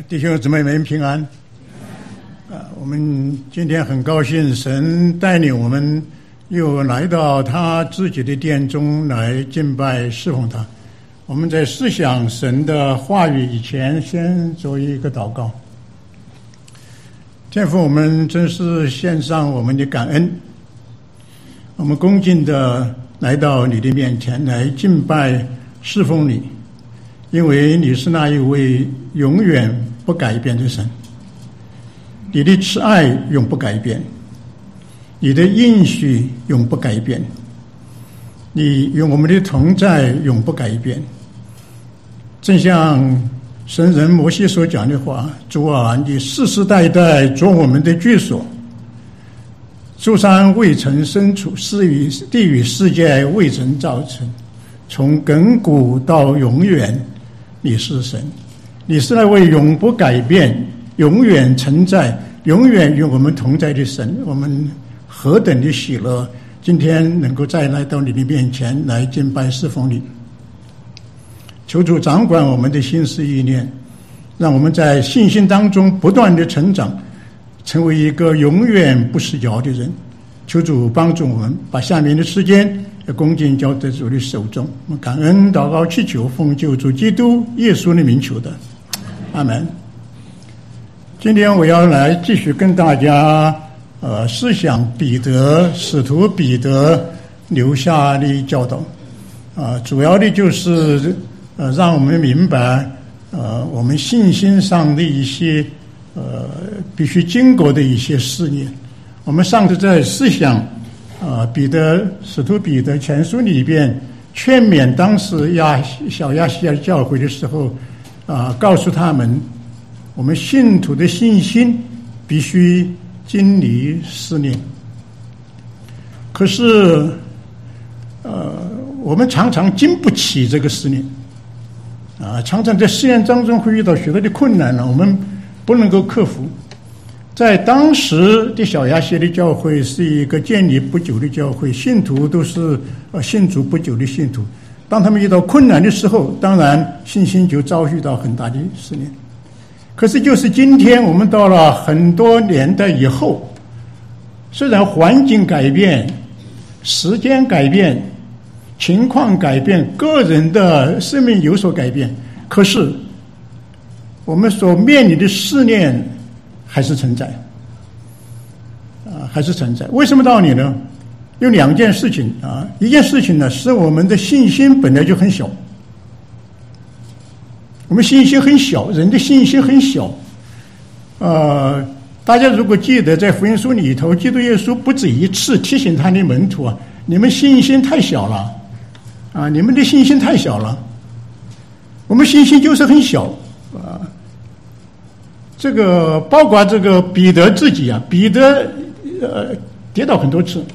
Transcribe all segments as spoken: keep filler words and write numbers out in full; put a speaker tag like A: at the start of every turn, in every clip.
A: 弟兄姊妹们平安。啊，我们今天很高兴，神带领我们又来到他自己的殿中来敬拜侍奉他。我们在思想神的话语以前，先做一个祷告。天父，我们真是献上我们的感恩，我们恭敬的来到你的面前来敬拜侍奉你，因为你是那一位永远不改变的神，你的慈爱永不改变，你的应许永不改变，你与我们的同在永不改变。正像神人摩西所讲的话，主啊，你世世代代做我们的居所，诸山未曾生出，世与地与世界未曾造成，从亘古到永远，你是神，你是那位永不改变、永远存在、永远与我们同在的神。我们何等的喜乐，今天能够再来到你的面前来敬拜侍奉你。求主掌管我们的心思意念，让我们在信心当中不断的成长，成为一个永远不失脚的人。求主帮助我们，把下面的时间恭敬交在主的手中。我们感恩祷告祈求，奉救主基督耶稣的名求的，阿门。今天我要来继续跟大家呃思想彼得使徒彼得留下的教导啊、呃，主要的就是呃让我们明白呃我们信心上的一些呃必须经过的一些试验。我们上次在思想啊，彼得使徒彼得前书里边劝勉当时亚小亚细亚教会的时候啊，告诉他们，我们信徒的信心必须经历试炼。可是，呃，我们常常经不起这个试炼，啊，常常在试验当中会遇到许多的困难呢，我们不能够克服。在当时的小亚细亚的教会是一个建立不久的教会，信徒都是呃信主不久的信徒。当他们遇到困难的时候，当然信心就遭遇到很大的试炼。可是就是今天我们到了很多年代以后，虽然环境改变、时间改变、情况改变、个人的生命有所改变，可是我们所面临的试炼还是存在，啊，还是存在。为什么道理呢？有两件事情啊，一件事情呢，是我们的信心本来就很小，我们信心很小，人的信心很小。呃，大家如果记得在福音书里头，基督耶稣不止一次提醒他的门徒啊，你们信心太小了，啊，你们的信心太小了。我们信心就是很小啊。这个包括这个彼得自己啊，彼得呃跌倒很多次。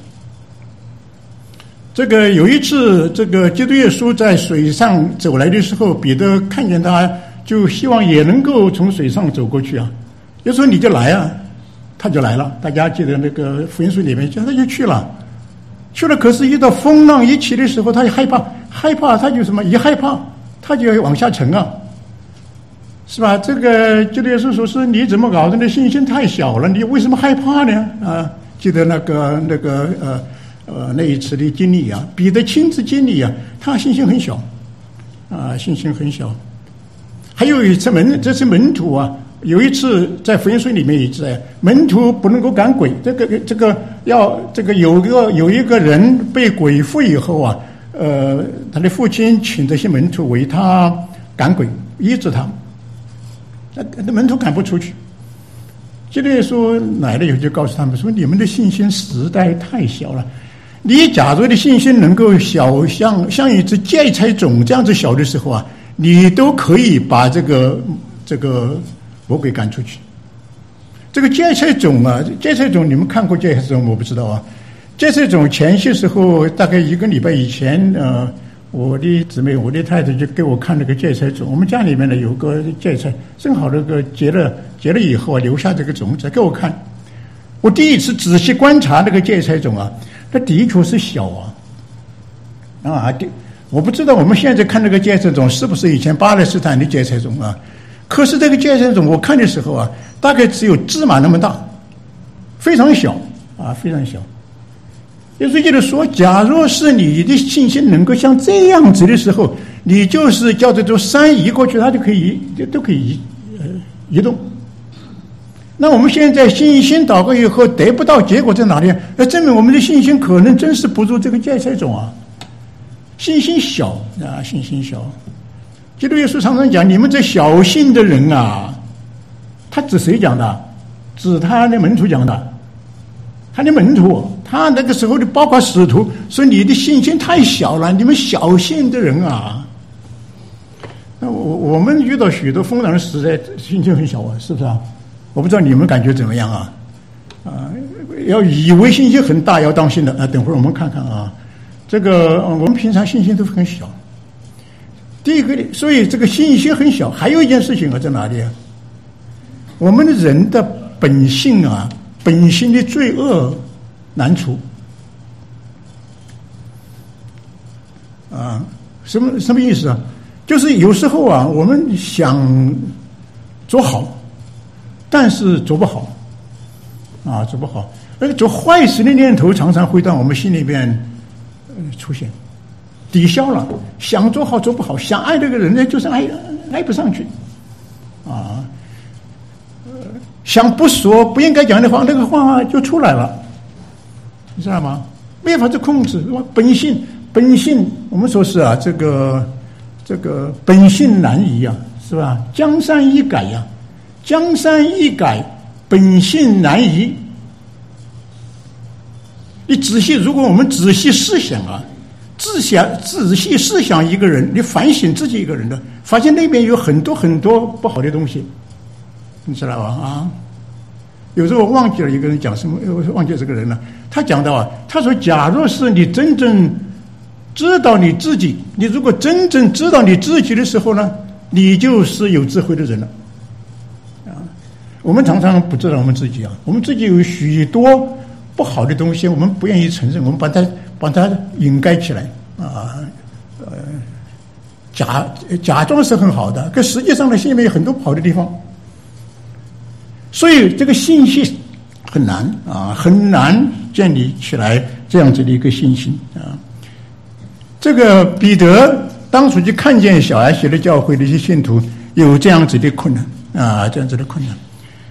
A: 这个有一次，这个基督耶稣在水上走来的时候，彼得看见他，就希望也能够从水上走过去啊。耶稣说：“你就来啊！”他就来了。大家记得那个福音书里面，他就去了，去了。可是遇到风浪一起的时候，他就害怕，害怕他就什么？一害怕，他就要往下沉啊。是吧？这个基督耶稣说是你怎么搞的？你信心太小了，你为什么害怕呢？啊，记得那个那个呃呃那一次的经历啊，彼得亲自经历啊，他信心很小，啊，信心很小。还有一次门，这是门徒啊，有一次在福音书里面也在，门徒不能够赶鬼，这个这个要这个有个有一个人被鬼附以后啊，呃，他的父亲请这些门徒为他赶鬼，医治他。那门徒赶不出去，基督耶稣来了以后就告诉他们说：“你们的信心实在太小了。你假如的信心能够小像像一只芥菜种这样子小的时候啊，你都可以把这个这个魔鬼赶出去。这个芥菜种啊，芥菜种你们看过芥菜种我不知道啊。芥菜种前些时候大概一个礼拜以前，呃。”我的姊妹，我的太太就给我看那个芥菜种。我们家里面呢有个芥菜，正好那个结了结了以后啊，留下这个种子给我看。我第一次仔细观察那个芥菜种啊，它的确是小啊。啊，我不知道我们现在看那个芥菜种是不是以前巴勒斯坦的芥菜种啊？ 可是这个芥菜种我看的时候啊，大概只有芝麻那么大，非常小啊，非常小。耶稣基督说，假若是你的信心能够像这样子的时候，你就是叫这座山移过去，它就可以移，都可以移呃移动。那我们现在信心祷告以后得不到结果在哪里？那证明我们的信心可能真是不如这个芥菜种啊，信心小啊，信心小。基督耶稣常常讲，你们这小信的人啊，他指谁讲的？指他的门徒讲的。他的门徒，他那个时候的包括使徒，说你的信心太小了，你们小信的人啊。那我我们遇到许多风浪时代，信心很小啊，是不是啊？我不知道你们感觉怎么样啊？啊，要以为信心很大要当心的啊。等会儿我们看看啊，这个我们平常信心都很小。第一个，所以这个信心很小。还有一件事情啊，在哪里啊？我们的人的本性啊。本性的罪恶难除啊，什么什么意思啊？就是有时候啊，我们想做好，但是做不好啊，做不好。那个做坏事的念头常常会在我们心里边、呃、出现，抵消了。想做好做不好，想爱这个人呢，就是爱爱不上去啊。想不说不应该讲的话，那个话就出来了，你知道吗？没法子控制。本性，本性，我们说是啊，这个这个本性难移啊，是吧？江山易改呀、啊，江山易改，本性难移。你仔细，如果我们仔细思想啊，自想仔细思想一个人，你反省自己一个人的，发现那边有很多很多不好的东西。你知道吧？啊，有时候我忘记了一个人讲什么，我忘记这个人了。他讲到啊，他说：“假若是你真正知道你自己，你如果真正知道你自己的时候呢，你就是有智慧的人了。”啊，我们常常不知道我们自己啊，我们自己有许多不好的东西，我们不愿意承认，我们把它把它掩盖起来啊，呃，假假装是很好的，可实际上呢，心里面有很多不好的地方。所以这个信心很难啊，很难建立起来这样子的一个信心啊。这个彼得当初就看见小孩写的教会的一些信徒有这样子的困难啊，这样子的困难。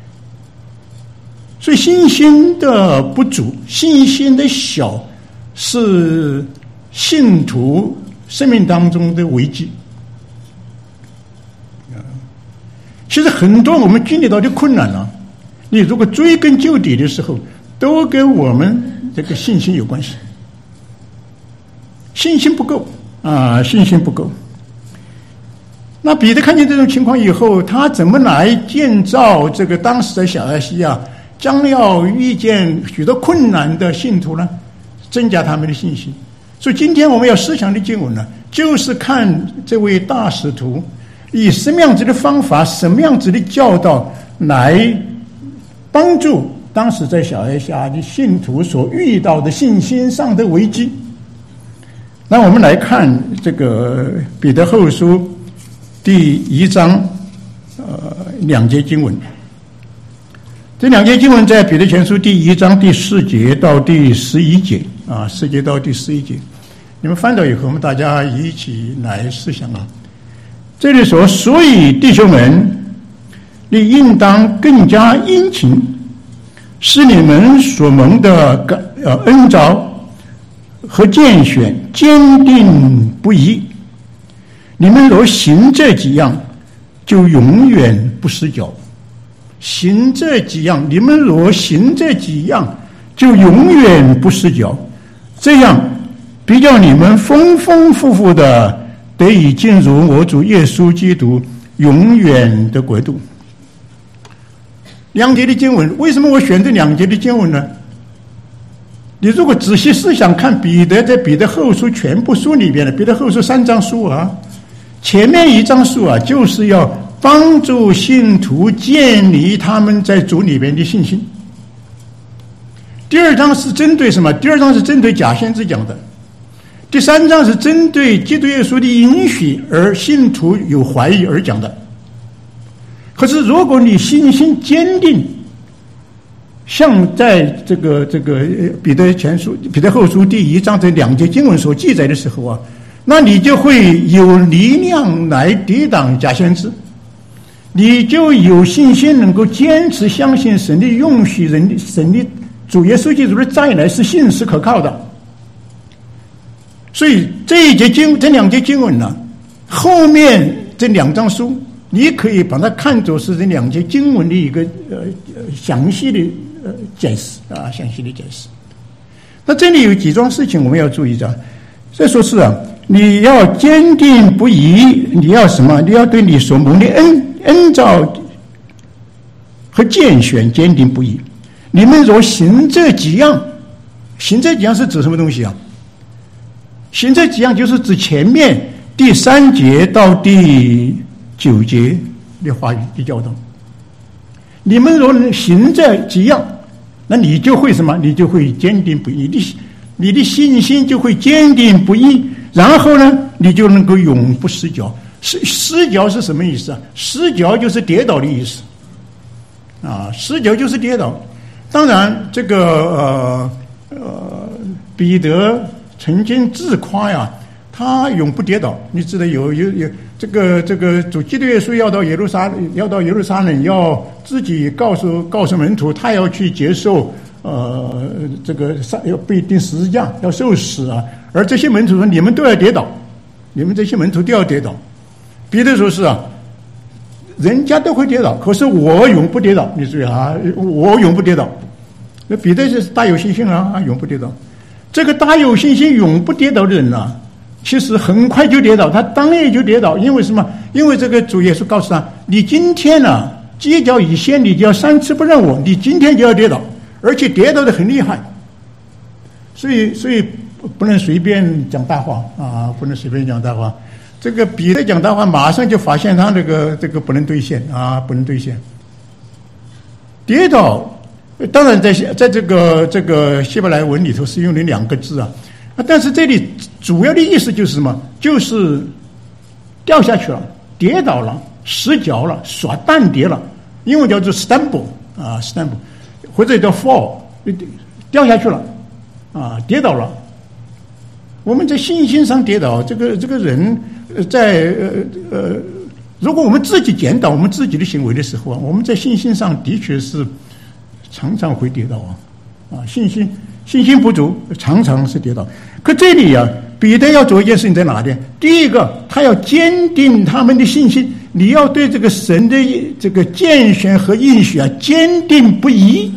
A: 所以信心的不足，信心的小，是信徒生命当中的危机。其实很多我们经历到的困难呢、啊，你如果追根究底的时候，都跟我们这个信心有关系。信心不够啊，信心不够。那彼得看见这种情况以后，他怎么来建造这个当时的小亚细亚将要遇见许多困难的信徒呢？增加他们的信心。所以今天我们要思想的经文呢，就是看这位大使徒以什么样子的方法，什么样子的教导来帮助当时在小亚细亚的信徒所遇到的信心上的危机。那我们来看这个彼得后书第一章呃两节经文。这两节经文在彼得前书第一章第四节到第十一节啊，四节到第十一节。你们翻到以后，我们大家一起来思想啊。这里说，所以弟兄们，你应当更加殷勤，使你们所蒙的呃恩召和拣选坚定不移。你们若行这几样，就永远不失脚。行这几样，你们若行这几样，就永远不失脚。这样比较你们丰丰富富的得以进入我主耶稣基督永远的国度。两节的经文，为什么我选这两节的经文呢？你如果仔细思想看彼得在彼得后书全部书里边的彼得后书三章书啊，前面一章书啊，就是要帮助信徒建立他们在主里边的信心。第二章是针对什么？第二章是针对假先知讲的。第三章是针对基督耶稣的应许而信徒有怀疑而讲的。 可是如果你信心坚定，像在这个这个彼得前书、彼得后书第一章这两节经文所记载的时候啊，那你就会有力量来抵挡假先知，你就有信心能够坚持相信神的允许，人的神的主耶稣基督的再来是信实可靠的。所以这一节经这两节经文呢，后面这两章书你可以把它看作是这两节经文的一个呃详细的呃解释啊，详细的解释。那这里有几桩事情我们要注意的。这说是啊，你要坚定不移，你要什么？你要对你所蒙的恩恩召和拣选坚定不移。你们若行这几样，行这几样是指什么东西啊？行这几样就是指前面第三节到第九节的话语的教导。你们若能行这几样，那你就会什么？你就会坚定不移，你的你的信心就会坚定不移。然后呢，你就能够永不失脚。失失脚是什么意思啊？失脚就是跌倒的意思啊，失脚就是跌倒。当然，这个呃呃，彼得曾经自夸呀，他永不跌倒。你知道有有有这个这个主基督耶稣要到耶路撒要到耶路撒冷，要自己告诉告诉门徒，他要去接受呃这个要被钉十字架，要受死啊。而这些门徒说：“你们都要跌倒，你们这些门徒都要跌倒。”彼得说是啊，人家都会跌倒，可是我永不跌倒。你注意啊，我永不跌倒。那彼得是大有信心啊，啊，永不跌倒。这个大有信心、永不跌倒的人啊，其实很快就跌倒，他当夜就跌倒。因为什么？因为这个主耶稣告诉他：“你今天呢、啊，鸡叫以先，你就要三次不认我，你今天就要跌倒，而且跌倒的很厉害。”所以，所以不能随便讲大话啊，不能随便讲大话。这个彼得讲大话，马上就发现他这个这个不能兑现啊，不能兑现。跌倒，当然在在这个这个希伯来文里头是用的两个字啊，但是这里主要的意思就是什么？就是掉下去了，跌倒了，失脚了，耍蛋跌了，英文叫做 stumble 啊 ，stumble 或者叫 fall， 掉下去了啊，跌倒了。我们在信心上跌倒，这个这个人在呃呃，如果我们自己检讨我们自己的行为的时候啊，我们在信心上的确是常常会跌倒啊啊，信心信心不足，常常是跌倒。可这里啊，彼得要做一件事情在哪里？第一个，他要坚定他们的信心，你要对这个神的这个拣选和应许啊，坚定不移。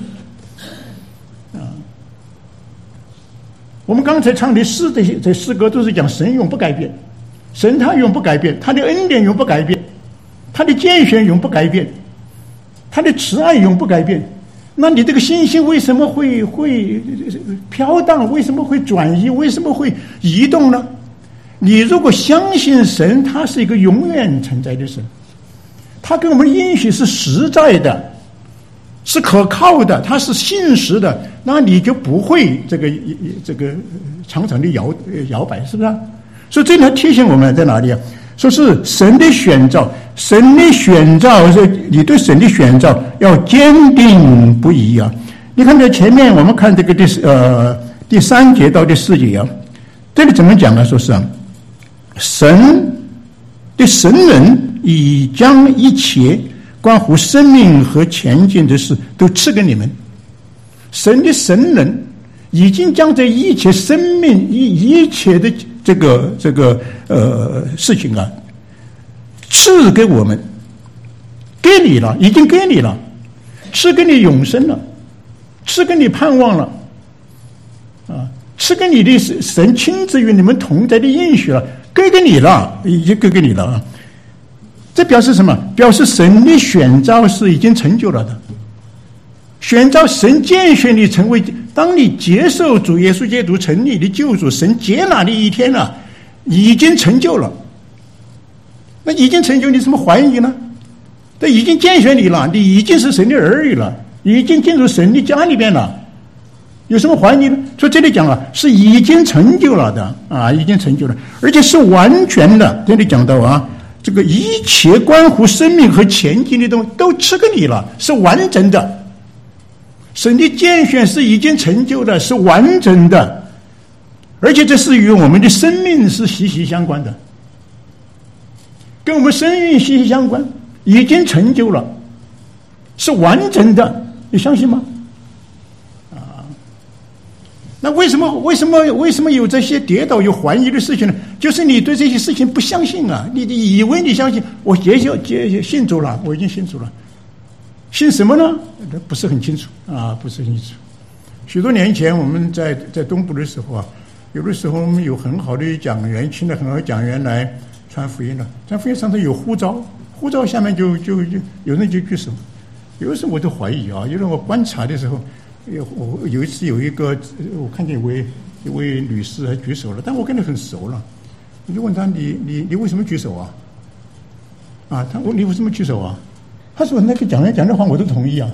A: 我们刚才唱的诗，这些这诗歌都是讲神永不改变，神他永不改变，他的恩典永不改变，他的拣选永不改变，他的慈爱永不改变。那你这个信心为什么会会飘荡？为什么会转移？为什么会移动呢？你如果相信神，他是一个永远存在的神，他跟我们的应许是实在的，是可靠的，它是信实的，那你就不会这个这个常常的摇摇摆，是不是啊？所以这里提醒我们在哪里啊？说是神的选召，神的选召是你对神的选召要坚定不移啊！你看在前面我们看这个第呃第三节到第四节啊，这里怎么讲呢？说是啊，神的神人已将一切关乎生命和前进的事都赐给你们。神的神人已经将这一切生命一一切的这个这个呃事情啊赐给我们，给你了，已经给你了，赐给你永生了，赐给你盼望了啊，赐给你的神亲自与你们同在的应许了，给给你了，已经给给你了啊。这表示什么？表示神的选召是已经成就了的。选召神拣选你成为，当你接受主耶稣基督成你的救主，神接纳的一天了、啊，已经成就了。那已经成就，你怎么怀疑呢？这已经拣选你了，你已经是神的儿女了，已经进入神的家里边了，有什么怀疑呢？所以这里讲了，是已经成就了的啊，已经成就了，而且是完全的。这里讲到啊。 这个一切关乎生命和前进的东西都赐给你了，是完整的。神的拣选是已经成就的，是完整的，而且这是与我们的生命是息息相关的，跟我们生命息息相关，已经成就了，是完整的，你相信吗？啊，那为什么为什么为什么有这些跌倒有怀疑的事情呢？就是你对这些事情不相信啊，你以为你相信，我接受接信主了，我已经信主了。信什么呢？不是很清楚啊，不是很清楚。许多年前我们在在东部的时候啊，有的时候我们有很好的讲员，请了很好的讲员来传福音了。传福音上头有呼召，呼召下面就就就有人就举手。有的时候我都怀疑啊，因为我观察的时候，有我有一次有一个我看见一位一位女士还举手了，但我跟她很熟了，我就问她你你你为什么举手啊？啊，她我你为什么举手啊？他说那个讲员讲的话我都同意啊。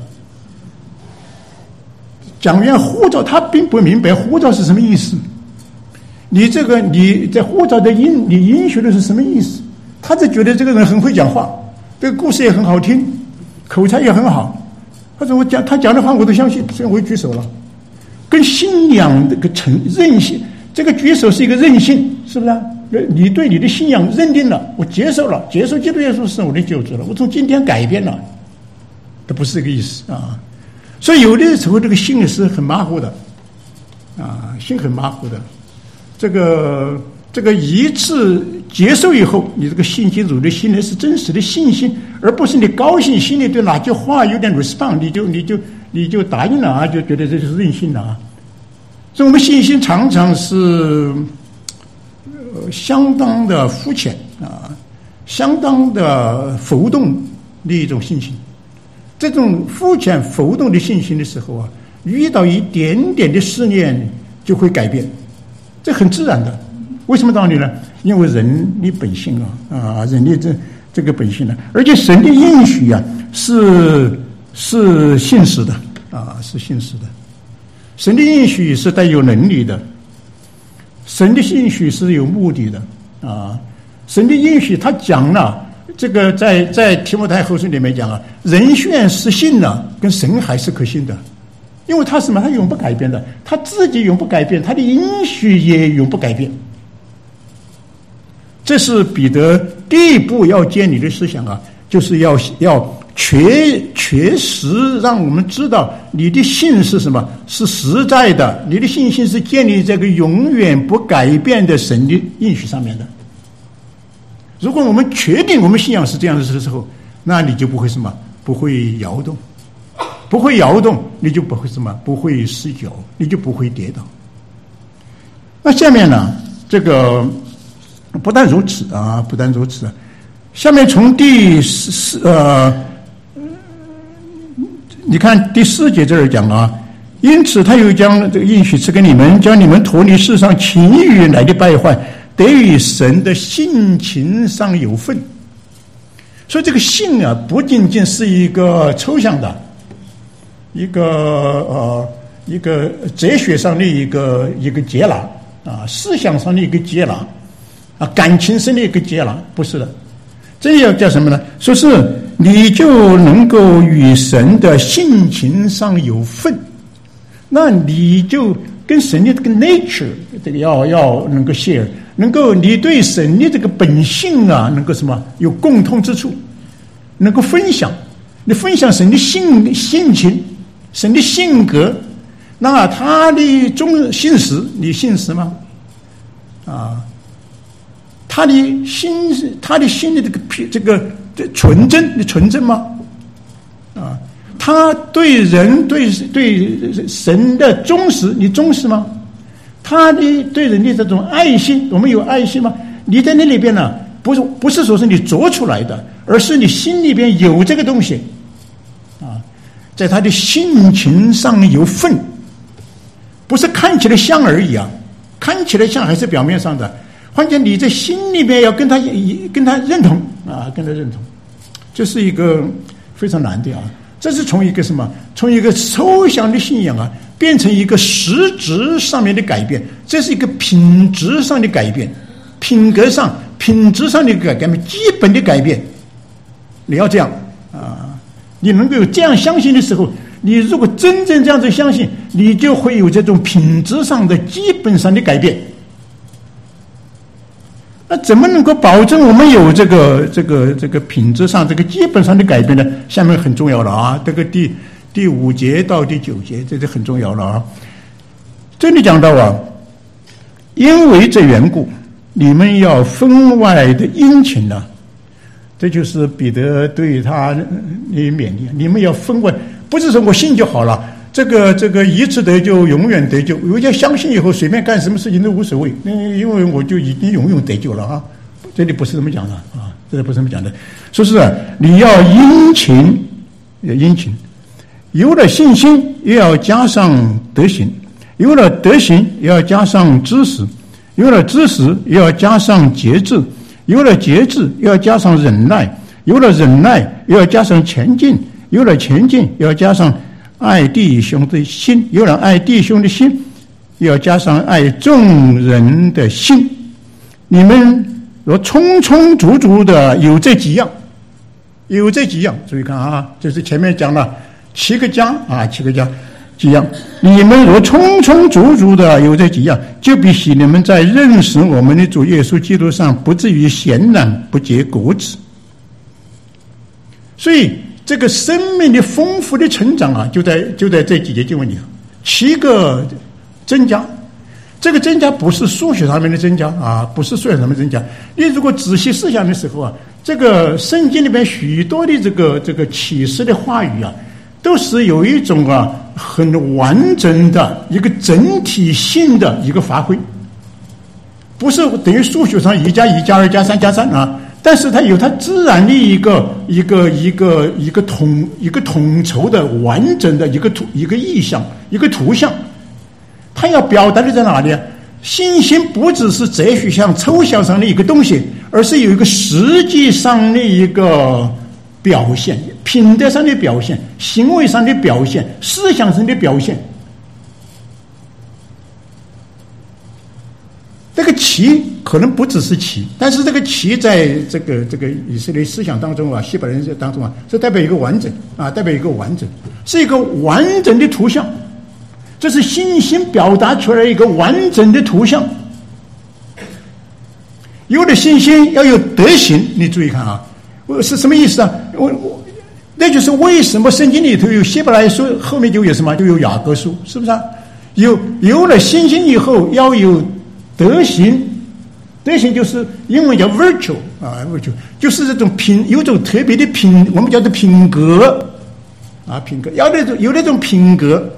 A: 讲员呼召他并不明白呼召是什么意思，你这个你在呼召的音你允许的是什么意思？他只觉得这个人很会讲话，这个故事也很好听，口才也很好。他说我讲他讲的话我都相信，所以我举手了。跟信仰这个承任性，这个举手是一个任性，是不是啊？你对你的信仰认定了，我接受了，接受基督耶稣是我的救主了，我从今天改变了，这不是这个意思啊。所以有的时候这个心是很马虎的啊，心很马虎的。这个这个一次接受以后，你这个信心主的心呢是真实的信心，而不是你高兴心里对哪句话有点 respond， 你就你就你就答应了啊，就觉得这就是任性了啊。所以我们信心常常是呃相当的肤浅啊，相当的浮动的一种信心。这种肤浅浮动的信心的时候啊，遇到一点点的试炼就会改变，这很自然的。为什么道理呢？因为人的本性啊，啊，人的这这个本性呢，而且神的应许啊，是是信实的啊，是信实的。神的应许是带有能力的，神的应许是有目的的啊。神的应许他讲了，这个在在提摩太后书里面讲啊，人选是信了，跟神还是可信的，因为他什么？他永不改变的，他自己永不改变，他的应许也永不改变。这是彼得第一步要建立的思想啊，就是要要确确实让我们知道你的信是什么，是实在的，你的信心是建立在这个永远不改变的神的应许上面的。如果我们确定我们信仰是这样的时候，那你就不会什么，不会摇动，不会摇动，你就不会什么，不会失脚，你就不会跌倒。那下面呢，这个不但如此啊，不但如此，下面从第四呃，你看第四节这儿讲啊，因此他又将这个应许赐给你们，将你们脱离世上情欲来的败坏，得与神的性情上有份。所以这个性啊，不仅仅是一个抽象的，一个呃一个哲学上的一个一个接纳啊，思想上的一个接纳啊，感情上的一个接纳，不是的。这要叫什么呢？说是你就能够与神的性情上有份，那你就跟神的这个 nature 这个要要能够 share， 能够你对神的这个本性啊，能够什么有共通之处，能够分享，你分享神的性性情，神的性格，那他的忠信实，你信实吗？啊，他的心，他的心的这个这个这纯真，你纯真吗？啊，他对人对对神的忠实，你忠实吗？他的对人的这种爱心，我们有爱心吗？你在那里边呢，不是不是说是你做出来的，而是你心里边有这个东西，啊，在他的性情上有份，不是看起来像而已啊，看起来像还是表面上的。关键你在心里面要跟他跟他认同啊，跟他认同，这是一个非常难的啊。这是从一个什么？从一个抽象的信仰啊，变成一个实质上面的改变，这是一个品质上的改变，品格上品质上的改变，基本的改变，你要这样啊！你能够有这样相信的时候，你如果真正这样子相信，你就会有这种品质上的基本上的改变。那怎么能够保证我们有这个这个这个品质上这个基本上的改变呢？下面很重要了啊，这个第第五节到第九节，这就很重要了啊。这里讲到啊，因为这缘故，你们要分外的殷勤呢、啊。这就是彼得对他的勉励，你们要分外，不是说我信就好了。这个这个一次得救，永远得救。我要相信以后，随便干什么事情都无所谓，因为我就已经永远得救了啊！这里不是这么讲的啊，这里不是这么讲的。说是啊，你要殷勤，要殷勤，有了信心，也要加上德行；有了德行，也要加上知识；有了知识，也要加上节制；有了节制，也要加上忍耐；有了忍耐，也要加上前进；有了前进，也要加上爱弟兄的心，有了爱弟兄的心，要加上爱众人的心。你们若充充足足的有这几样，有这几样，注意看啊，就是前面讲了七个家啊，七个家几样。你们若充充足足的有这几样，就必使你们在认识我们的主耶稣基督上不至于闲懒不结果子。所以这个生命的丰富的成长啊，就在就在这几节经文里，七个增加。这个增加不是数学上面的增加啊，不是数学上面的增加。你如果仔细思想的时候啊，这个圣经里面许多的这个这个启示的话语啊，都是有一种啊很完整的一个整体性的一个发挥，不是等于数学上一加一加二加三加三啊。但是它有它自然的一个一个一个一个统一个统筹的完整的一个图一个意象一个图像，它要表达的在哪里啊？信心不只是哲学上抽象上的一个东西，而是有一个实际上的一个表现，品德上的表现，行为上的表现，思想上的表现。这个旗可能不只是旗，但是这个旗在这个这个以色列思想当中啊，希伯来人当中啊，是代表一个完整啊，代表一个完整，是一个完整的图像。这是信心表达出来一个完整的图像。有了信心要有德行，你注意看啊，是什么意思啊？我我那就是为什么圣经里头有希伯来书，后面就有什么，就有雅各书，是不是啊？有有了信心以后要有德行，德行就是英文叫 virtue 啊 ，virtue 就是这种品，有种特别的品，我们叫做品格啊，品格，要那种有那种品格，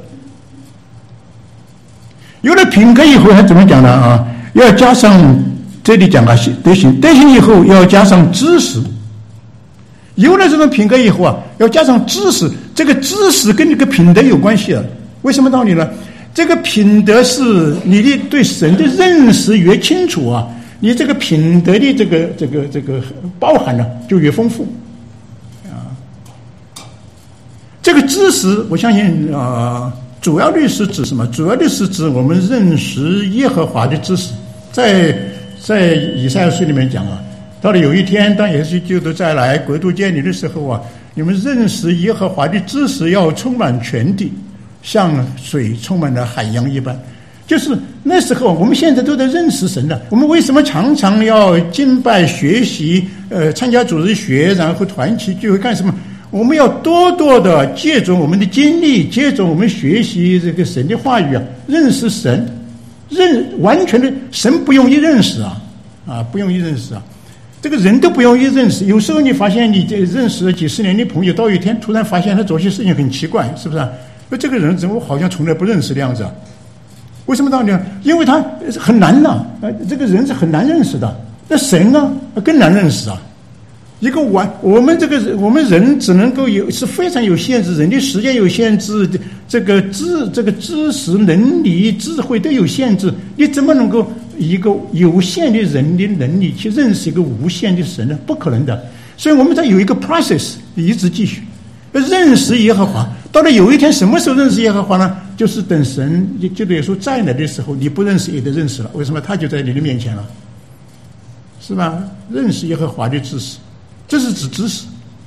A: 有了品格以后还怎么讲呢啊？要加上这里讲了德行，德行以后要加上知识，有了这种品格以后啊，要加上知识，这个知识跟这个品德有关系啊，为什么道理呢？这个品德是你的对神的认识越清楚啊，你这个品德的这个这个这个包含呢就越丰富啊。这个知识，我相信啊，主要的是指什么？主要的是指我们认识耶和华的知识。在在以赛亚书里面讲啊，到了有一天，当耶稣基督再来国度建立的时候啊，你们认识耶和华的知识要充满全地。像水充满了海洋一般，就是那时候我们现在都在认识神了。我们为什么常常要敬拜、学习、呃，参加主日学，然后团契聚会干什么？我们要多多的借助我们的经历，借助我们学习这个神的话语啊，认识神，认完全的神不容易认识啊，啊，不容易认识啊。这个人都不容易认识。有时候你发现你这认识了几十年的朋友，到一天突然发现他做些事情很奇怪，是不是啊？这个人怎么好像从来不认识的样子啊？为什么道理呢？因为他很难呐、啊，这个人是很难认识的。那神呢，更难认识啊。一个完，我们这个我们人只能够有是非常有限制，人的时间有限制，这个知这个知识能力、智慧都有限制，你怎么能够以一个有限的人的能力去认识一个无限的神呢？不可能的。所以我们在有一个 process 一直继续认识耶和华。到了有一天，什么时候认识耶和华呢？就是等神基督耶稣再来的时候，你不认识也得认识了。为什么？他就在你的面前了，是是吧？认识耶和华的知识，这是指知识。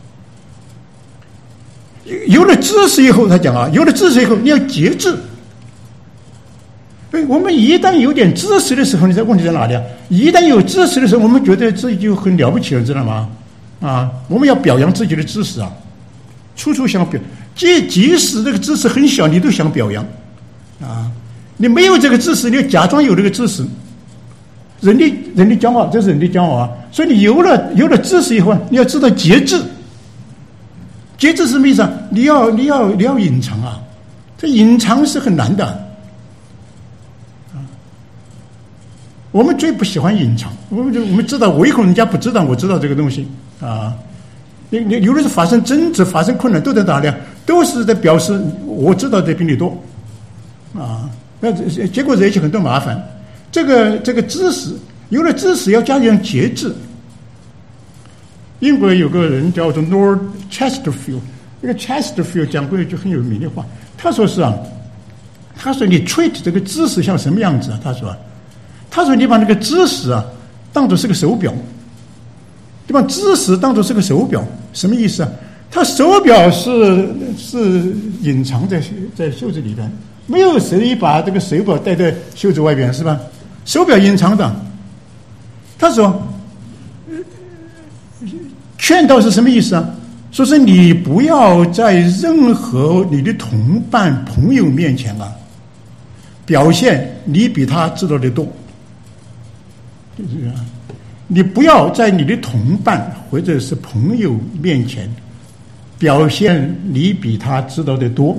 A: 有了知识以后，他讲啊，有了知识以后，你要节制。我们一旦有点知识的时候，你这问题在哪里啊？一旦有知识的时候，我们觉得自己就很了不起了，知道吗？啊，我们要表扬自己的知识啊，处处想表，即即使这个知识很小，你都想表扬啊。你没有这个知识，你要假装有这个知识，人的人的骄傲，这是人的骄傲啊。所以你有了有了知识以后，你要知道节制。节制是什么意思啊？你要你要你要隐藏啊，这隐藏是很难的啊。我们最不喜欢隐藏，我们就我们知道，唯恐人家不知道，我知道这个东西啊。你你有的是发生争执、发生困难，都在哪里啊？都是在表示我知道的比你多啊。那结果惹起很多麻烦。这个这个知识，有了知识要加上节制。英国有个人叫做 Lord Chesterfield， 这个 Chesterfield 讲过一句很有名的话，他说是啊，他说你 treat 这个知识像什么样子啊？他说，他说你把那个知识啊当作是个手表，你把知识当作是个手表，什么意思啊？他手表是是隐藏在在袖子里边，没有谁把这个手表戴在袖子外边，是吧？手表隐藏的。他说。劝导是什么意思啊？说是你不要在任何你的同伴朋友面前啊，表现你比他知道的多。就是啊，你不要在你的同伴或者是朋友面前表现你比他知道的多。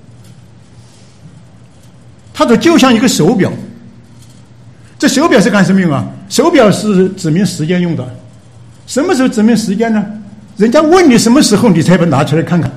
A: 他说就像一个手表，这手表是干什么用啊？手表是指明时间用的。什么时候指明时间呢？人家问你什么时候，你才把拿出来看看。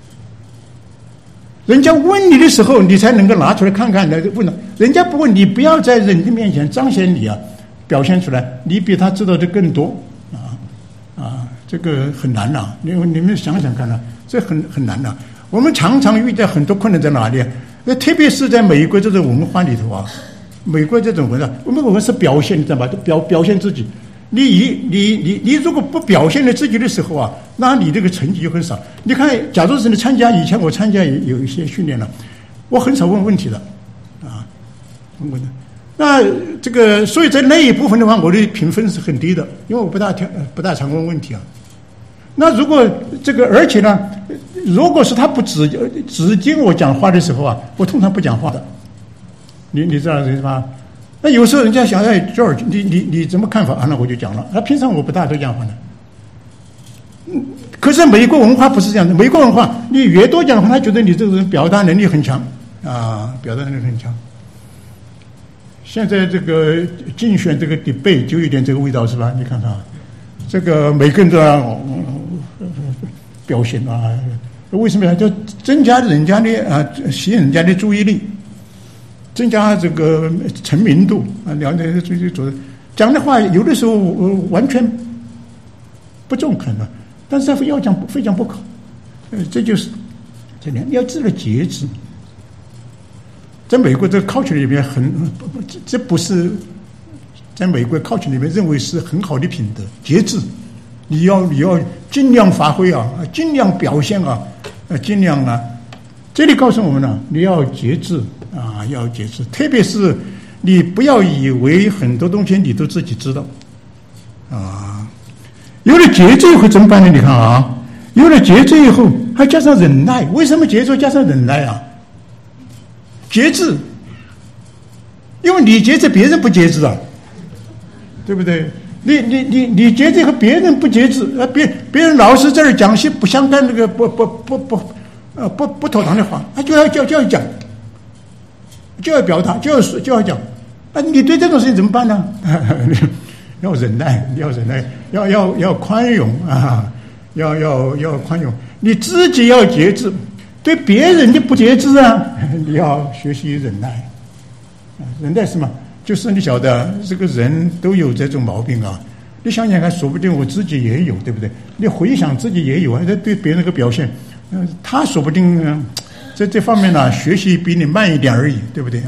A: 人家问你的时候，你才能够拿出来看看。来问了，人家不问你，不要在人的面前彰显你啊，表现出来，你比他知道的更多啊啊，这个很难呐、啊。你你们想想看啊，这很很难呐、啊。我们常常遇到很多困难在哪里？那特别是在美国这种文化里头啊，美国这种文化，我们我们是表现，你知道吧？表表现自己。你你你你如果不表现了自己的时候啊，那你这个成绩就很少。你看，假如是你参加以前我参加有有一些训练了，我很少问问题的，啊，问的。那这个，所以在那一部分的话，我的评分是很低的，因为我不大听不大常问问题啊。那如果这个，而且呢，如果是他不指指经我讲话的时候啊，我通常不讲话的。你你知道是吧？那有时候人家想，哎 ，George， 你你你怎么看法啊？那我就讲了。那平常我不大都讲话的。嗯，可是美国文化不是这样的。美国文化，你越多讲的话，他觉得你这个人表达能力很强啊，表达能力很强。现在这个竞选这个 debate 就有点这个味道，是吧？你看看，这个每个人都要表现啊，为什么呀？就增加人家的啊，吸引人家的注意力。增加这个成名度啊，了解这这做讲的话，有的时候完全不中肯的，但是要讲非讲不可。呃，这就是这样，要知道节制。在美国这个 culture 里面很，这不是在美国 culture 里面认为是很好的品德，节制。你要你要尽量发挥啊，尽量表现啊，呃，尽量啊。这里告诉我们呢，你要节制。啊，要节制，特别是你不要以为很多东西你都自己知道，啊，有了节制以后怎么办呢？你看啊，有了节制以后还加上忍耐，为什么节制加上忍耐啊？节制，因为你节制，别人不节制啊，对不对？你你你你节制和别人不节制，啊，别别人老是在这讲些不相干那个不不不不呃不不妥当的话，他就要就要就要讲。就要表达，就要说，就要讲，啊，你对这种事情怎么办呢？要忍耐，要忍耐，要要要宽容啊，要要要宽容。你自己要节制，对别人的不节制啊，你要学习忍耐。忍耐是什么？就是你晓得，这个人都有这种毛病啊。你想想看，说不定我自己也有，对不对？你回想自己也有啊，对别人的表现，嗯，他说不定。呃在这方面呢，学习比你慢一点而已，对不对啊？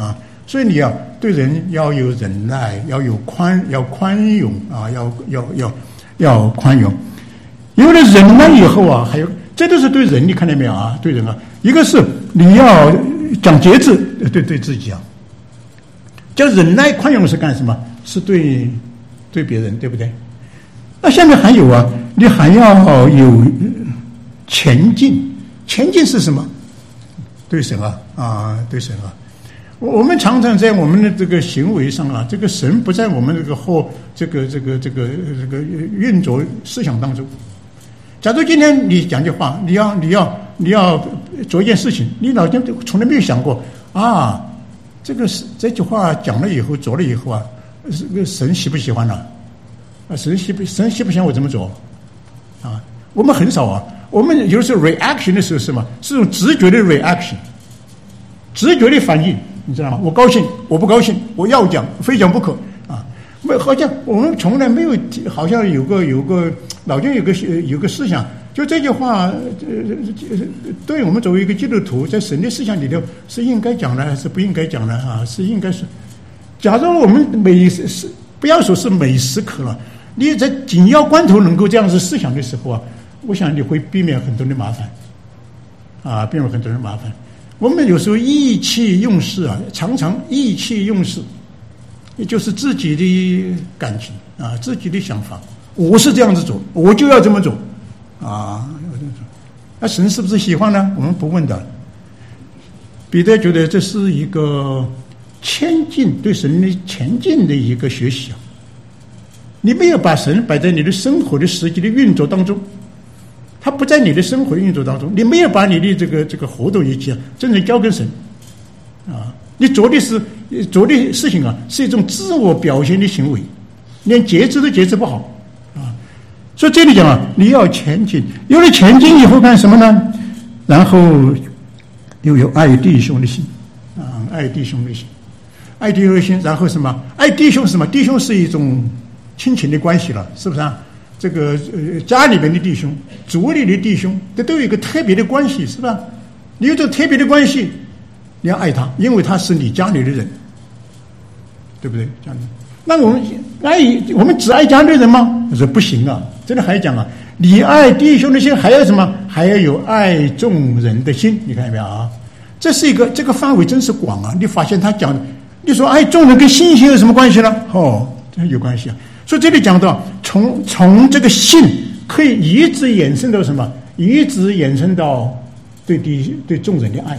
A: 所以你要对人要有忍耐，要有宽，要宽容啊，要要要要宽容。有了忍耐以后啊，还有这都是对人，你看见没有啊？对人啊，一个是你要讲节制，对对自己啊，叫忍耐宽容是干什么？是对对别人，对不对？那下面还有啊，你还要有前进。前进是什么？对神啊啊，对神啊！我们常常在我们的这个行为上啊，这个神不在我们这个后这个这个这个这个运作思想当中。假如今天你讲句话，你要你要你要做一件事情，你脑筋从来没有想过啊，这个是这句话讲了以后做了以后啊，这个神喜不喜欢呢？啊，神喜不神喜不喜欢我这么做？啊，我们很少啊。我们有时候 reaction 的时候是什么？是种直觉的 reaction， 直觉的反应，你知道吗？我高兴，我不高兴，我要讲，非讲不可啊！没，好像我们从来没有，好像有个有个脑筋有个有个思想，就这句话，呃，对我们作为一个基督徒，在神的思想里头是应该讲的还是不应该讲的啊？是应该是。假如我们每时不要说是每时刻了，你在紧要关头能够这样子思想的时候啊。我想你会避免很多的麻烦，啊，避免很多的麻烦。我们有时候意气用事啊，常常意气用事，也就是自己的感情啊，自己的想法。我是这样子做，我就要这么做，啊，那神是不是喜欢呢？我们不问的。彼得觉得这是一个前进，对神的前进的一个学习啊。你没有把神摆在你的生活的实际的运作当中。他不在你的生活运作当中，你没有把你的这个这个活动一切真正交给神，啊，你做的是做的事情啊，是一种自我表现的行为，连节制都节制不好，啊，所以这里讲啊，你要前进，有了前进以后干什么呢？然后又有爱弟兄的心，啊，爱弟兄的心，爱弟兄的心，然后什么？爱弟兄是什么？弟兄是一种亲情的关系了，是不是啊？这个呃家里面的弟兄，族里的弟兄，这都有一个特别的关系，是吧？你有这特别的关系，你要爱他，因为他是你家里的人，对不对？这样子，那我们爱我们只爱家里人吗？我说不行啊，这里还讲啊，你爱弟兄的心，还要什么？还要有爱众人的心，你看见没有啊？这是一个这个范围真是广啊！你发现他讲，你说爱众人跟信心有什么关系呢？哦，这有关系啊。所以这里讲到，从从这个信可以一直延伸到什么？一直延伸到对对对众人的爱，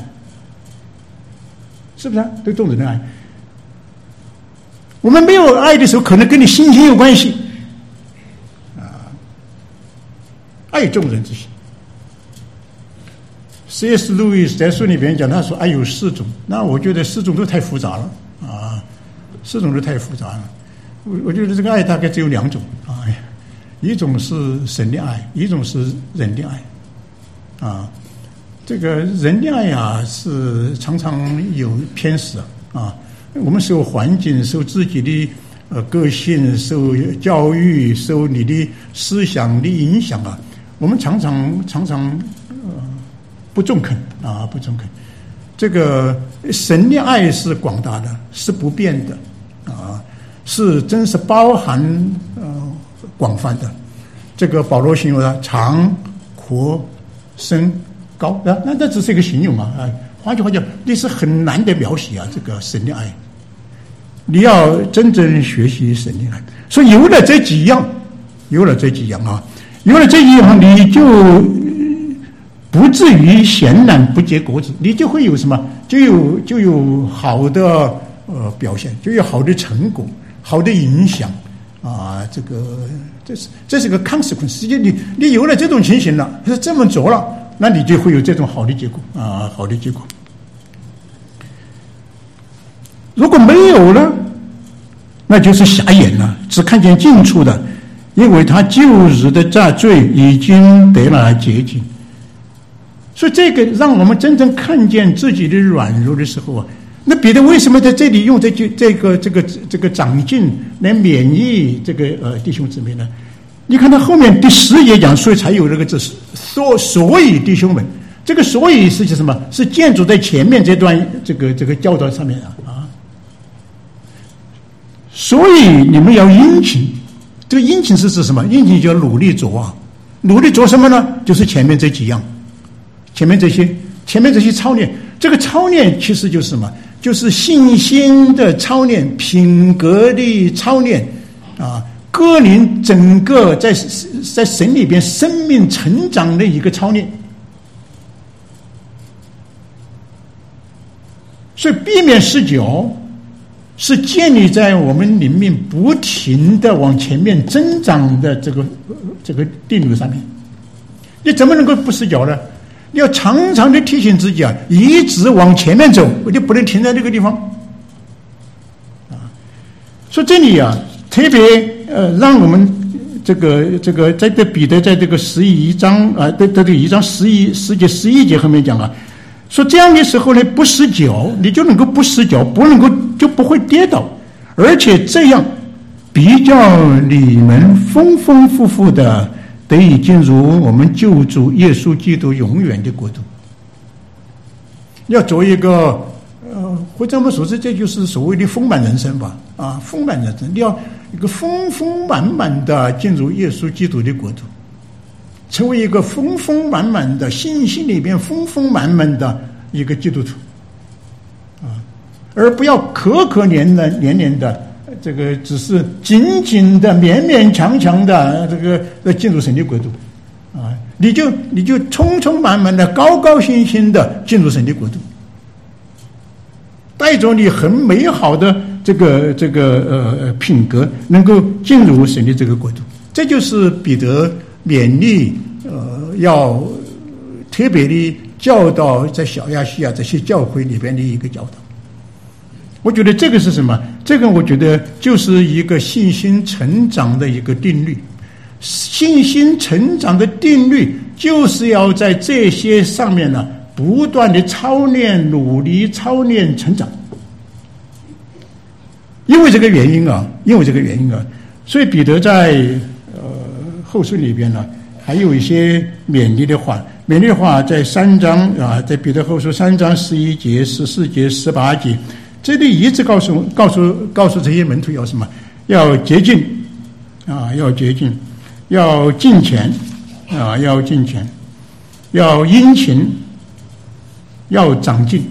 A: 是不是啊？对众人的爱，我们没有爱的时候，可能跟你信心有关系啊。爱众人之心。C S 路易斯在书里边讲，他说爱有四种，那我觉得四种都太复杂了啊，四种都太复杂了。我我觉得这个爱大概只有两种啊，一种是神的爱，一种是人的爱啊。这个人的爱啊，是常常有偏食啊。我们受环境、受自己的呃个性、受教育、受你的思想的影响啊，我们常常常常呃不中肯啊，不中肯。这个神的爱是广大的，是不变的啊。是真是包含呃广泛的，这个保罗形容的长、阔、深、高，那那这只是一个形容啊啊！换句话讲，这是很难的描写啊，这个神的爱，你要真正学习神的爱。所以有了这几样，有了这几样啊，有了这几样，你就不至于闲懒不结果子，你就会有什么？就有就有好的呃表现，就有好的成果。好的影响啊，这个这是这是个 consequence。实际你你有了这种情形了，是这么做了，那你就会有这种好的结果啊，好的结果。如果没有了，那就是瞎眼了，只看见近处的，因为他旧日的罪已经得了洁净。所以这个让我们真正看见自己的软弱的时候啊。那彼得为什么在这里用这句这个这个这个长进来勉励这个呃弟兄姊妹呢？你看他后面第十节讲，所以才有这个字，所所以弟兄们，这个所以是什么？是建筑在前面这段这个这个教导上面啊啊， 所以你们要殷勤。这个殷勤是指什么？殷勤就要努力做啊，努力做什么呢？就是前面这几样，前面这些，前面这些操练。这个操练其实就是什么？就是信心的操练，品格的操练啊，个人整个在在神里边生命成长的一个操练。所以避免失脚是建立在我们里面不停的往前面增长的这个这个定律上面。你怎么能够不失脚呢？你要常常的提醒自己啊，一直往前面走，我就不能停在这个地方啊。所以这里啊，特别呃，让我们这个这个在这彼得在这个十一章啊，在这个一章十一十节十一节后面讲啊，说这样的时候呢，不失脚，你就能够不失脚，不能够就不会跌倒，而且这样比较你们丰丰富富的得以进入我们救主耶稣基督永远的国度。要做一个呃，或者我们说这这就是所谓的丰满人生吧，啊，丰满人生，你要一个丰丰满满的进入耶稣基督的国度，成为一个丰丰满满的信心里边丰丰满满的一个基督徒啊，而不要可可怜怜怜怜的这个只是紧紧的勉勉强强的这个呃进入神的国度啊，你就你就充充满满的高高兴兴的进入神的国度，带着你很美好的这个这个呃品格，能够进入神的这个国度。这就是彼得勉励呃要特别的教导在小亚细亚这些教会里边的一个教导。我觉得这个是什么？这个我觉得就是一个信心成长的一个定律。信心成长的定律就是要在这些上面呢不断的操练、努力操练、成长。因为这个原因啊，因为这个原因啊，所以彼得在呃后书里边呢还有一些勉励的话。勉励的话在三章啊，在彼得后书三章十一节、十四节、十八节。这里一直告诉告诉告诉这些门徒要什么？要洁净啊，要洁净，要敬虔啊，要敬虔，要殷勤，要长进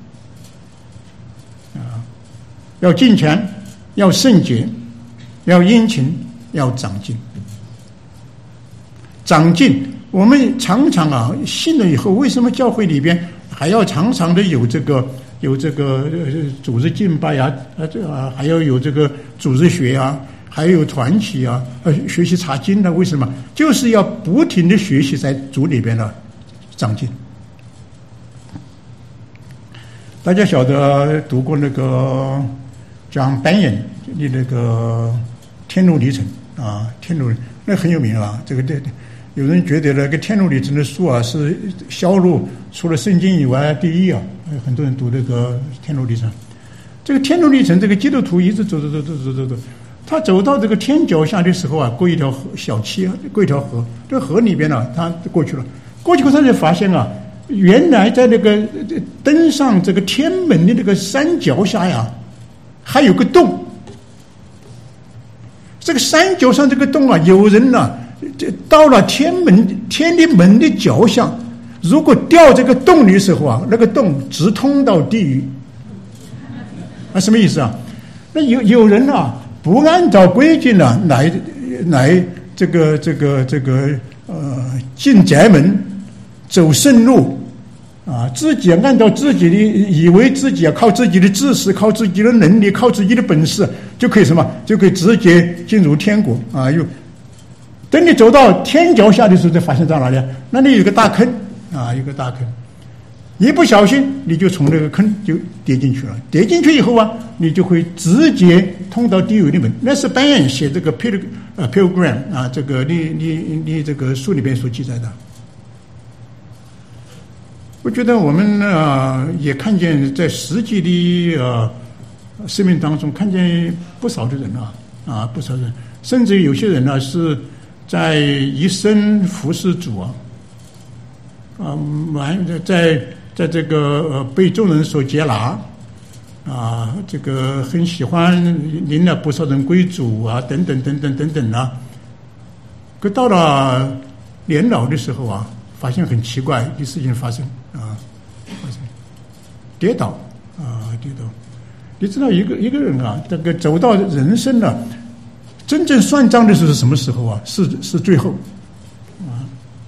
A: 啊，要敬虔，要圣洁，要殷勤，要长进。长进，我们常常啊信了以后，为什么教会里边还要常常的有这个？有这个组织敬拜啊，呃，这啊还要有这个组织学啊，还有团体啊，呃，学习查经的，为什么？就是要不停的学习在主里边的长进。大家晓得读过那个讲班演的那个《天路历程》啊，《天路》那很有名啊，这个对对。有人觉得那个《天路历程》的书啊是销路除了圣经以外第一啊，很多人读这个《天路历程》。这个《天路历程》，这个基督徒一直走走走走走走走，他走到这个天脚下的时候啊，过一条河小溪，过一条河，这个河里边呢、啊，他过去了。过去后他就发现啊，原来在那个登上这个天门的那个山脚下呀，还有个洞。这个山脚上这个洞啊，有人呢、啊。这到了天门天的门的脚下，如果掉这个洞的时候啊，那个洞直通到地狱啊，什么意思啊？那有有人啊不按照规矩呢来来这个这个这个呃进宅门走圣路啊，自己按照自己的以为自己啊靠自己的知识、靠自己的能力、靠自己的本事就可以什么就可以直接进入天国啊，又。等你走到天脚下的时候，才发现在哪里？那里有个大坑啊，有个大坑，一不小心你就从那个坑就跌进去了。跌进去以后啊，你就会直接通到地狱的门。那是班演写这个 Pil 呃 Pilgrim 啊，这个你你你这个书里边所记载的。我觉得我们啊也看见在实际的呃生命当中，看见不少的人啊啊不少人，甚至有些人呢是。在一生服侍主啊，啊，完在在这个呃被众人所接纳， 啊，这个很喜欢领了不少人归主啊，等等等等等等啊。可到了年老的时候啊，发现很奇怪的事情发生啊，发生跌倒啊，跌倒。你知道一个一个人啊，这个走到人生了、啊，真正算账的时候是什么时候啊？是是最后啊，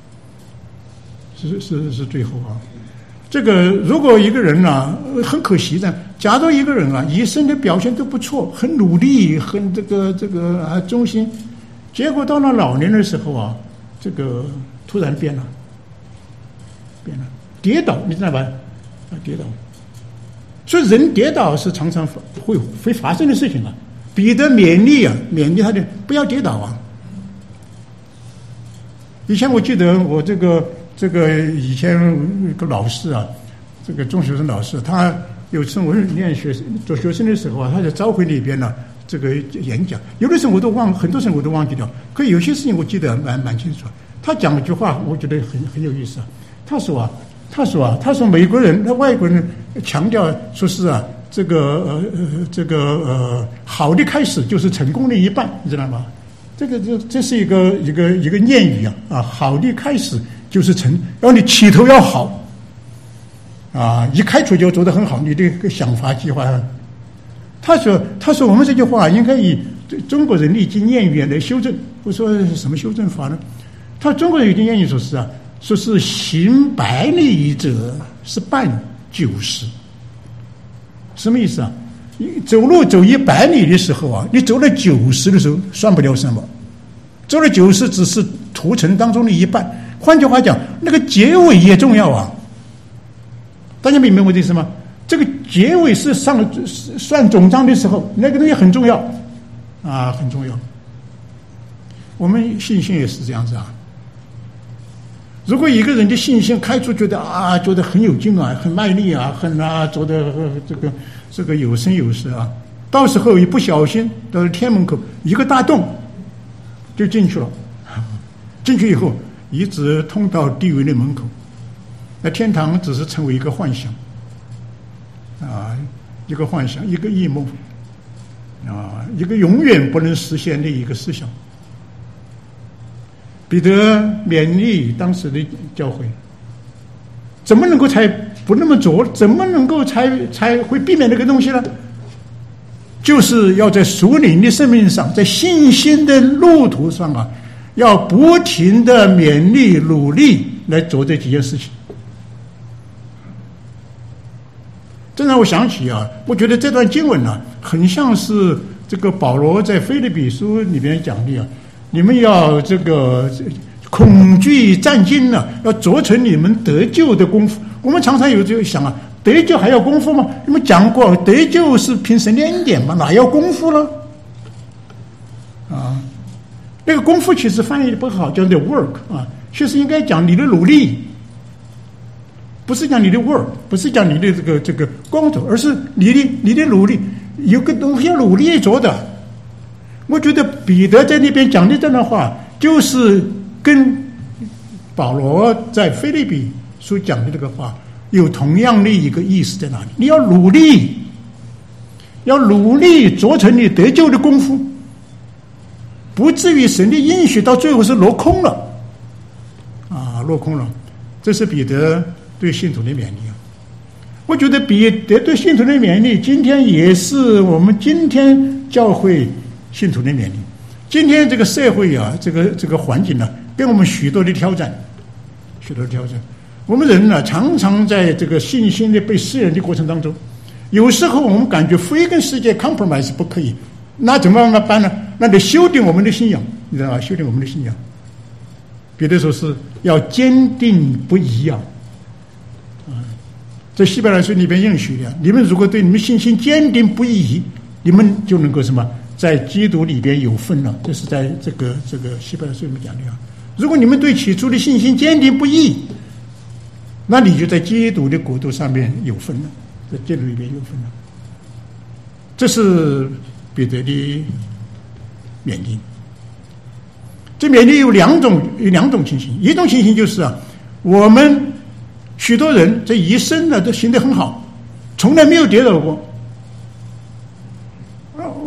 A: 是是是最后啊。这个如果一个人啊，很可惜的，假如一个人啊，一生的表现都不错，很努力，很这个这个啊忠心，结果到了老年的时候啊，这个突然变了，变了，跌倒，你知道吧？啊，跌倒。所以人跌倒是常常会会发生的事情啊。彼得勉励啊，勉励他的不要跌倒啊。以前我记得我这个。这个以前有个老师啊，这个中学生老师，他有次我念学做学生的时候啊，他在朝会里边呢、啊，这个演讲，有的时候我都忘，很多时候我都忘记掉，可有些事情我记得蛮蛮清楚。他讲一句话，我觉得很很有意思啊。他说啊，他说啊，他说美国人、那外国人强调说是啊，这个呃呃这个呃好的开始就是成功的一半，你知道吗？这个这这是一个一个一个谚语啊啊，好的开始。就是成，然后你起头要好，啊，一开始就做得很好，你的个想法计划。他说：“他说我们这句话应该以中国人的经谚语来修正。我说什么修正法呢？他中国人有经谚语说是啊，说是行百里者是半九十，什么意思啊？你走路走一百里的时候啊，你走了九十的时候算不了什么，走了九十只是途程当中的一半。”换句话讲，那个结尾也重要啊！大家明白我的意思吗？这个结尾是上算总账的时候，那个东西很重要啊，很重要。我们信心也是这样子啊。如果一个人的信心开出觉得啊，觉得很有劲啊，很卖力啊，很啊，做的、呃、这个这个有声有色啊，到时候一不小心到了天门口，一个大洞就进去了，进去以后。一直通到地狱的门口，那天堂只是成为一个幻想，啊，一个幻想，一个异梦，啊，一个永远不能实现的一个思想。彼得勉励当时的教会，怎么能够才不那么做？怎么能够才才会避免这个东西呢？就是要在属灵的生命上，在信心的路途上啊。要不停的勉励努力来做这几件事情，这让我想起啊，我觉得这段经文啊，很像是这个保罗在腓立比书里面讲的啊，你们要这个恐惧战惊呢、啊，要做成你们得救的功夫。我们常常有就想啊，得救还要功夫吗？你们讲过，得救是凭神的恩典嘛，哪要功夫了？啊。那个功夫其实翻译的不好，叫 the work 啊，其实应该讲你的努力，不是讲你的 work， 不是讲你的这个这个工作，而是你的你的努力，有个东西要努力做的。我觉得彼得在那边讲的这段话，就是跟保罗在腓立比所讲的这个话有同样的一个意思在哪里？你要努力，要努力做成你得救的功夫。不至于神的应许到最后是落空了，啊，落空了。这是彼得对信徒的勉励啊。我觉得彼得对信徒的勉励，今天也是我们今天教会信徒的勉励。今天这个社会啊，这个这个环境呢、啊，给我们许多的挑战，许多的挑战。我们人呢、啊，常常在这个信心的被试验的过程当中，有时候我们感觉非跟世界 compromise 不可以，那怎么办呢？那得修订我们的信仰，你知道吧？修订我们的信仰。别的说是要坚定不移啊！啊，在希伯来书里边应许的，你们如果对你们信心坚定不移，你们就能够什么，在基督里边有份了。这是在这个这个希伯来书里面讲的啊。如果你们对起初的信心坚定不移，那你就在基督的国度上面有份了，在基督里边有份了。这是彼得的勉励。这勉励有两种，有两种情形。一种情形就是啊，我们许多人这一生呢都行得很好，从来没有跌倒过，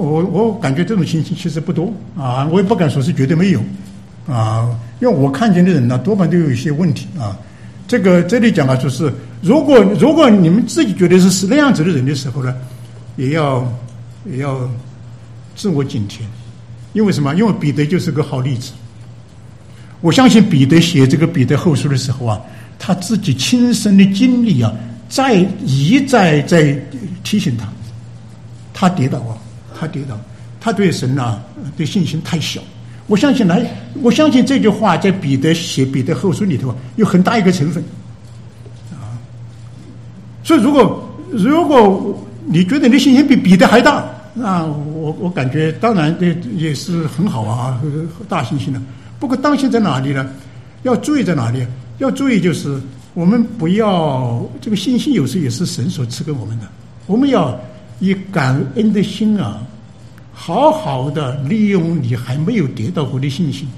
A: 我我感觉这种情形其实不多啊，我也不敢说是绝对没有啊，因为我看见的人呢，多半都有一些问题啊。这个这里讲啊，就是如果如果你们自己觉得是是那样子的人的时候呢，也要也要自我警惕，因为什么？因为彼得就是个好例子。我相信彼得写这个彼得后书的时候啊，他自己亲身的经历啊，在一再在提醒他，他跌倒啊，他跌倒，他对神啊的信心太小。我相信来，我相信这句话在彼得写彼得后书里头啊，有很大一个成分啊。所以如果如果你觉得你的信心比彼得还大，那我我感觉当然这也是很好啊，大信心了。不过当心在哪里呢？要注意在哪里？要注意就是我们不要这个信心，有时也是神所赐给我们的。我们要以感恩的心啊，好好的利用你还没有跌倒过的信心，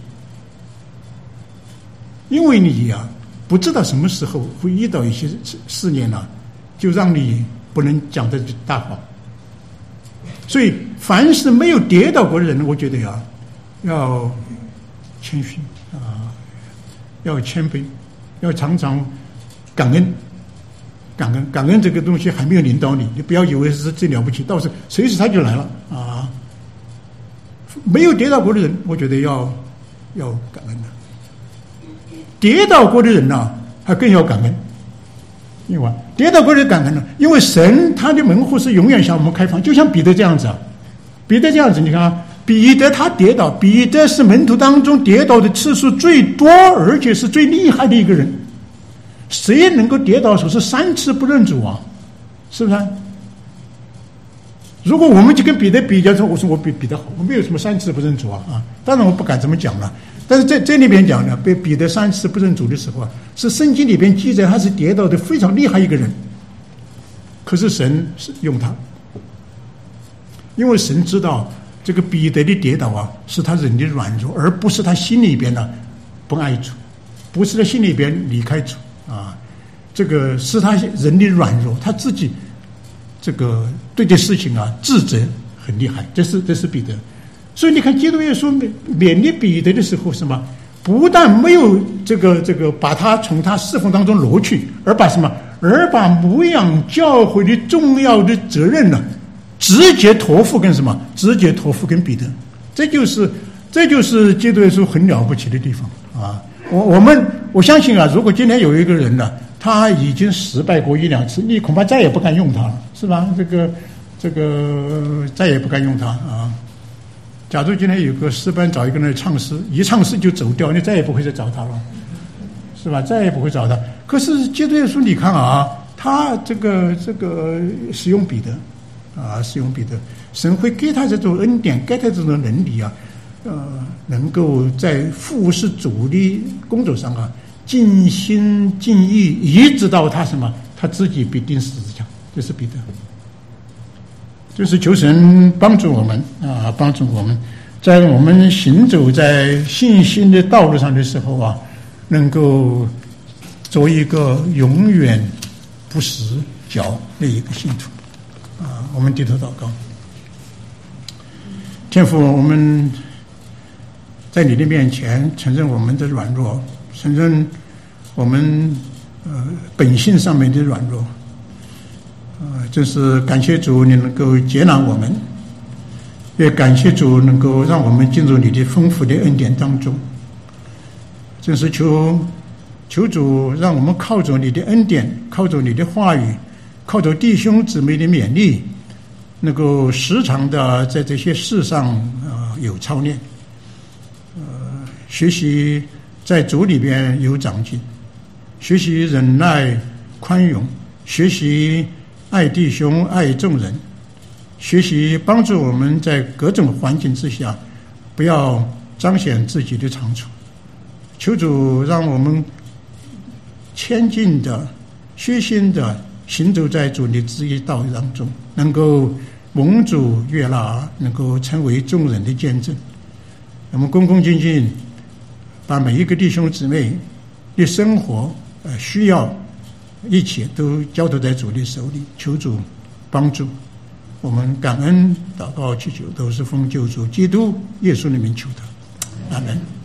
A: 因为你呀、啊、不知道什么时候会遇到一些试验呢、啊，就让你不能讲这句大话。所以凡是没有跌倒过的人，我觉得呀，要谦虚啊，要谦卑，要常常感恩，感恩感恩这个东西还没有领导你，你不要以为是最了不起，到时随时他就来了啊。没有跌倒过的人，我觉得要要感恩的；跌倒过的人呢、啊，还更要感恩。因为跌倒过的感恩呢，因为神他的门户是永远向我们开放，就像彼得这样子啊，彼得这样子，你看啊，彼得他跌倒，彼得是门徒当中跌倒的次数最多，而且是最厉害的一个人。谁能够跌倒说是三次不认主啊？是不是？如果我们就跟彼得比较说，我说我比彼得好，我没有什么三次不认主啊啊！当然我不敢这么讲了，但是在这里边讲呢，被彼得三次不认主的时候啊，是圣经里边记载他是跌倒的非常厉害一个人，可是神是用他，因为神知道这个彼得的跌倒啊，是他人的软弱，而不是他心里边呢不爱主，不是他心里边离开主啊，这个是他人的软弱，他自己。这个对这事情啊自责很厉害，这是这是彼得。所以你看基督耶稣勉励彼得的时候，什么不但没有这个这个把他从他侍奉当中挪去，而把什么而把牧养教会的重要的责任呢，直接托付跟什么直接托付跟彼得。这就是这就是基督耶稣很了不起的地方啊！我我们我相信啊，如果今天有一个人呢，他已经失败过一两次，你恐怕再也不敢用他了，是吧？这个这个再也不敢用他啊！假如今天有个诗班找一个人唱诗，一唱诗就走掉，你再也不会再找他了，是吧？再也不会找他。可是基督耶稣，你看啊，他这个这个使用彼得啊，使用彼得，神会给他这种恩典，给他这种能力啊，呃，能够在服侍主的工作上啊。尽心尽意，一直到他什么，他自己必定十字架，这是彼得。就是求神帮助我们啊，帮助我们，在我们行走在信心的道路上的时候啊，能够做一个永远不死脚的一个信徒啊。我们低头祷告，天父，我们在你的面前承认我们的软弱。承认我们呃本性上面的软弱，呃，真是感谢主，你能够接纳我们，也感谢主能够让我们进入你的丰富的恩典当中。真是求求主让我们靠着你的恩典，靠着你的话语，靠着弟兄姊妹的勉励，能够时常的在这些事上呃有操练，呃，学习。在主里边有长进，学习忍耐宽容，学习爱弟兄爱众人，学习帮助我们在各种环境之下不要彰显自己的长处。求主让我们谦敬的虚心的行走在主的旨意道当中，能够蒙主悦纳，能够成为众人的见证。我们恭恭敬敬把每一个弟兄姊妹的生活呃需要一切都交托在主的手里，求主帮助， 我们感恩祷告祈求，都是奉救主基督耶稣的名求的，阿门。